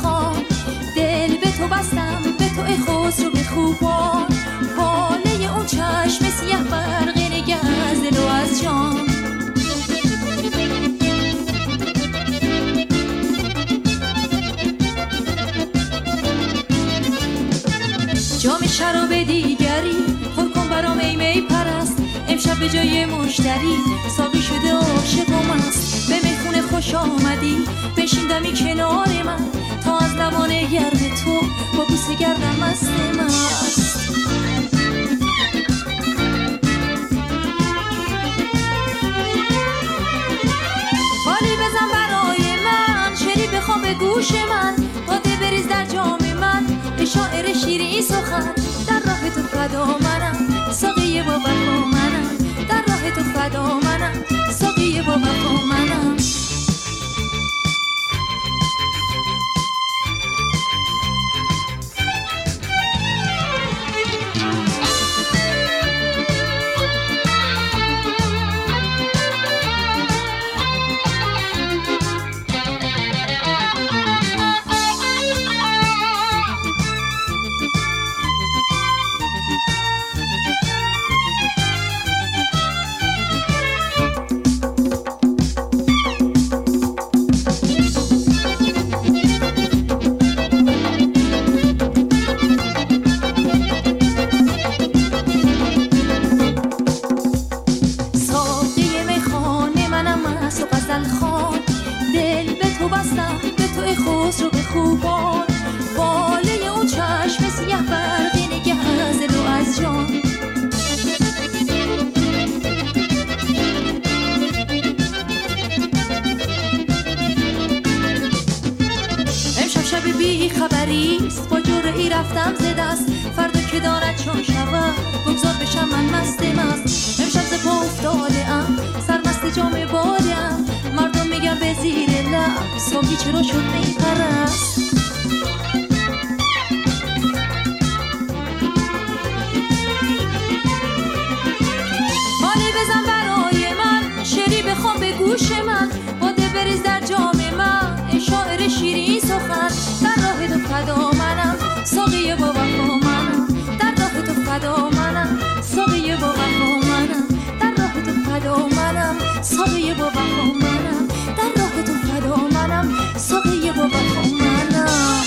خان، دل به تو بستم به تو ای خسرو به خوبان، حاله اون چشم سیاه برق نگه از دل و از جان. جام شراب دیگری پر کن برام ای می پرست، امشب به جای مشتری ساقی شده عاشق و مست. به میخونه خوش آمدی بشین دمی کنار من، تا از لبان گرم تو با بوسه گردم مست مست. حالی بزن برای من، شعری بخوام به گوش من، باده بریز در جام من، ای شاعر شیرین سخن. در راه تو فدا منم، ساقی با وفا منم، در راه تو فدا منم، ساقی با وفا منم. بی خبریست با جرعی رفتم ز دست، فردا که دارد چون شود بگذار بشم من مست مست. امشب ز پا افتاده ام سرمست جام باده ام، مردم میگن به زیر لب ساقی چرا شد می پرست. حالی بزن برای من، شعری بخوام به گوش من، باده بریز در جام من، ای شاعر شیرین سخن. در راه تو فدا منم، ساقی با وفا منم، در راه تو فدا منم، ساقی با وفا منم، در راه تو فدا منم، ساقی با وفا منم، در راه تو فدا منم، ساقی با وفا منم.